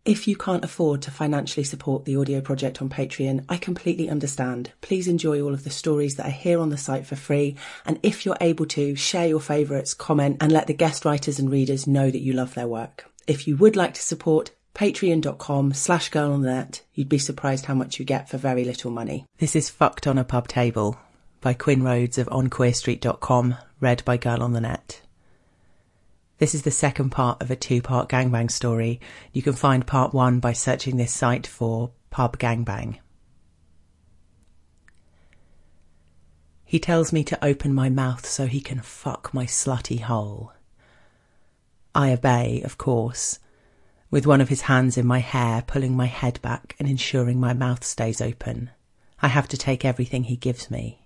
If you can't afford to financially support the audio project on Patreon, I completely understand. Please enjoy all of the stories that are here on the site for free. And if you're able to, share your favourites, comment, and let the guest writers and readers know that you love their work. If you would like to support, patreon.com/girlonthenet. You'd be surprised how much you get for very little money. This is Fucked on a Pub Table by Quinn Rhodes of onqueerstreet.com, read by Girl on the Net. This is the second part of a 2-part gangbang story. You can find part 1 by searching this site for Pub Gangbang. He tells me to open my mouth so he can fuck my slutty hole. I obey, of course, with one of his hands in my hair, pulling my head back and ensuring my mouth stays open. I have to take everything he gives me.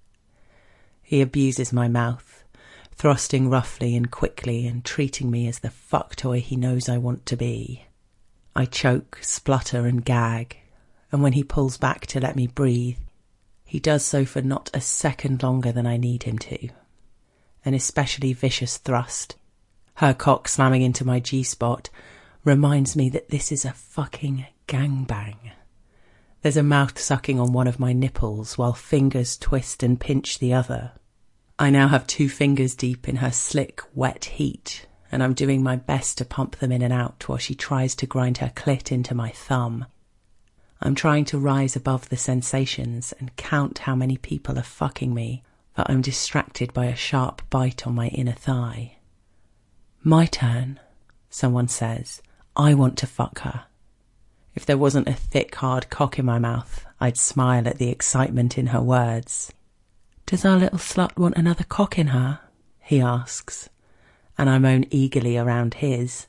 He abuses my mouth, thrusting roughly and quickly and treating me as the fuck toy he knows I want to be. I choke, splutter and gag, and when he pulls back to let me breathe, he does so for not a second longer than I need him to. An especially vicious thrust, her cock slamming into my G-spot, reminds me that this is a fucking gangbang. There's a mouth sucking on one of my nipples while fingers twist and pinch the other. I now have 2 fingers deep in her slick, wet heat, and I'm doing my best to pump them in and out while she tries to grind her clit into my thumb. I'm trying to rise above the sensations and count how many people are fucking me, but I'm distracted by a sharp bite on my inner thigh. My turn, someone says. I want to fuck her. If there wasn't a thick, hard cock in my mouth, I'd smile at the excitement in her words. Does our little slut want another cock in her? He asks, and I moan eagerly around his.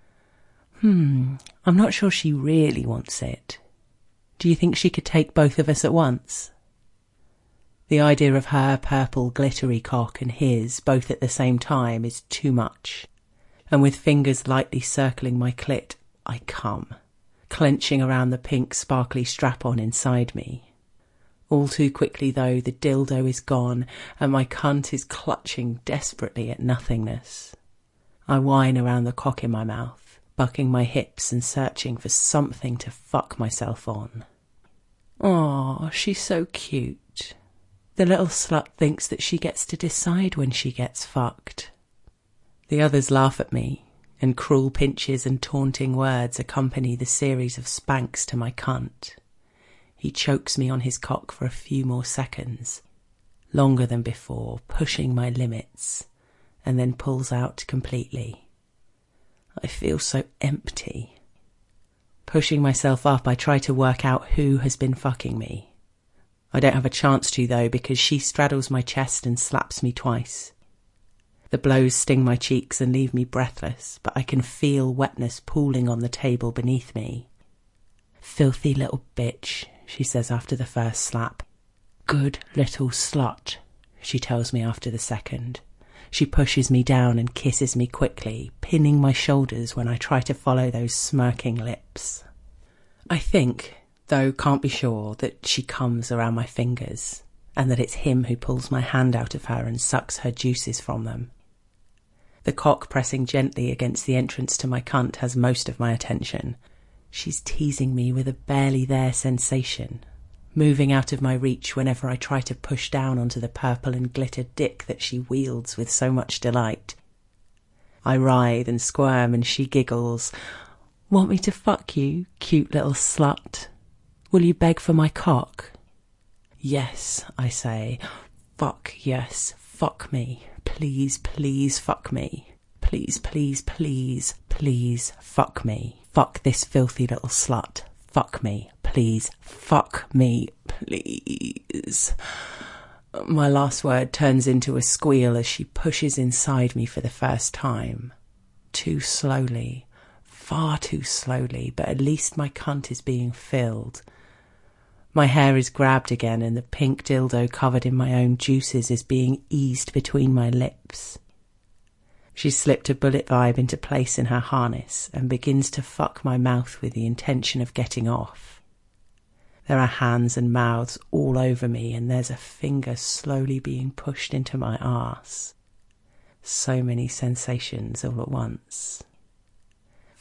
I'm not sure she really wants it. Do you think she could take both of us at once? The idea of her purple glittery cock and his both at the same time is too much, and with fingers lightly circling my clit, I come, clenching around the pink sparkly strap-on inside me. All too quickly, though, the dildo is gone and my cunt is clutching desperately at nothingness. I whine around the cock in my mouth, bucking my hips and searching for something to fuck myself on. Aw, she's so cute. The little slut thinks that she gets to decide when she gets fucked. The others laugh at me, and cruel pinches and taunting words accompany the series of spanks to my cunt. He chokes me on his cock for a few more seconds, longer than before, pushing my limits, and then pulls out completely. I feel so empty. Pushing myself up, I try to work out who has been fucking me. I don't have a chance to, though, because she straddles my chest and slaps me twice. The blows sting my cheeks and leave me breathless, but I can feel wetness pooling on the table beneath me. Filthy little bitch, she says after the first slap. Good little slut, she tells me after the second. She pushes me down and kisses me quickly, pinning my shoulders when I try to follow those smirking lips. I think, though can't be sure, that she comes around my fingers, and that it's him who pulls my hand out of her and sucks her juices from them. The cock pressing gently against the entrance to my cunt has most of my attention. She's teasing me with a barely there sensation, moving out of my reach whenever I try to push down onto the purple and glittered dick that she wields with so much delight. I writhe and squirm and she giggles. Want me to fuck you, cute little slut? Will you beg for my cock? Yes, I say. Fuck yes, fuck me. Please, please fuck me. Please, please, please, please fuck me. Fuck this filthy little slut. Fuck me, please. Fuck me, please. My last word turns into a squeal as she pushes inside me for the first time. Too slowly, far too slowly, but at least my cunt is being filled. My hair is grabbed again and the pink dildo covered in my own juices is being eased between my lips. She slipped a bullet vibe into place in her harness and begins to fuck my mouth with the intention of getting off. There are hands and mouths all over me and there's a finger slowly being pushed into my arse. So many sensations all at once.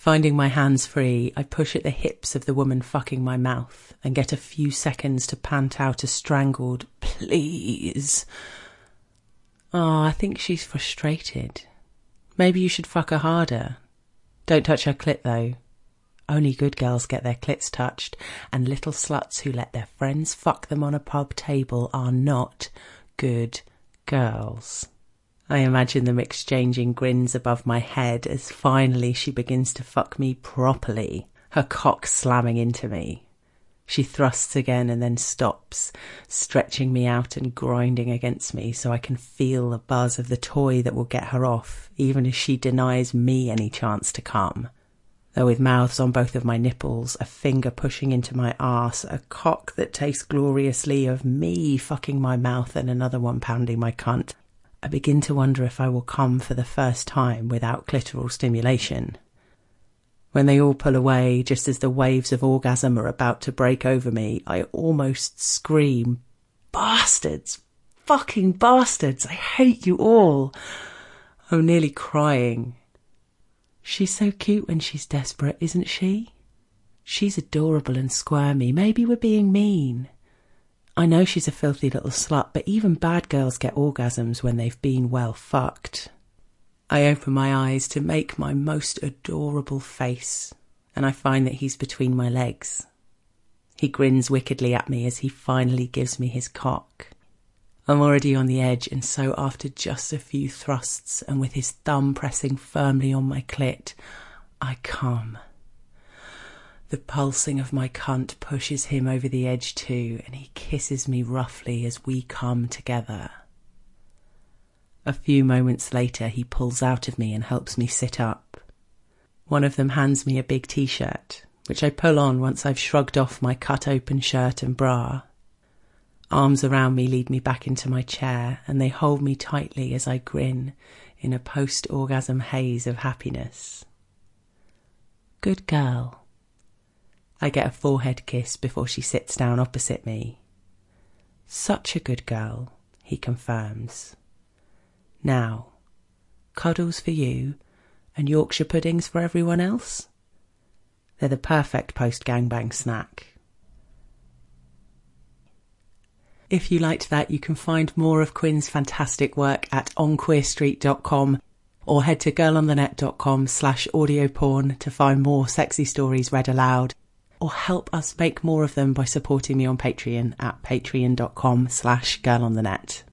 Finding my hands free, I push at the hips of the woman fucking my mouth and get a few seconds to pant out a strangled, "Please." Oh, I think she's frustrated. Maybe you should fuck her harder. Don't touch her clit, though. Only good girls get their clits touched, and little sluts who let their friends fuck them on a pub table are not good girls. I imagine them exchanging grins above my head as finally she begins to fuck me properly, her cock slamming into me. She thrusts again and then stops, stretching me out and grinding against me so I can feel the buzz of the toy that will get her off, even as she denies me any chance to come. Though with mouths on both of my nipples, a finger pushing into my arse, a cock that tastes gloriously of me fucking my mouth and another one pounding my cunt, I begin to wonder if I will come for the first time without clitoral stimulation. When they all pull away, just as the waves of orgasm are about to break over me, I almost scream, "Bastards! Fucking bastards! I hate you all!" I'm nearly crying. She's so cute when she's desperate, isn't she? She's adorable and squirmy. Maybe we're being mean. I know she's a filthy little slut, but even bad girls get orgasms when they've been well fucked. I open my eyes to make my most adorable face, and I find that he's between my legs. He grins wickedly at me as he finally gives me his cock. I'm already on the edge, and so after just a few thrusts and with his thumb pressing firmly on my clit, I come. The pulsing of my cunt pushes him over the edge too, and he kisses me roughly as we come together. A few moments later, he pulls out of me and helps me sit up. One of them hands me a big t-shirt, which I pull on once I've shrugged off my cut-open shirt and bra. Arms around me lead me back into my chair, and they hold me tightly as I grin in a post-orgasm haze of happiness. Good girl. I get a forehead kiss before she sits down opposite me. Such a good girl, he confirms. Now, cuddles for you and Yorkshire puddings for everyone else? They're the perfect post-gangbang snack. If you liked that, you can find more of Quinn's fantastic work at onqueerstreet.com or head to girlonthenet.com/audioporn to find more sexy stories read aloud, or help us make more of them by supporting me on Patreon at patreon.com/girlonthenet.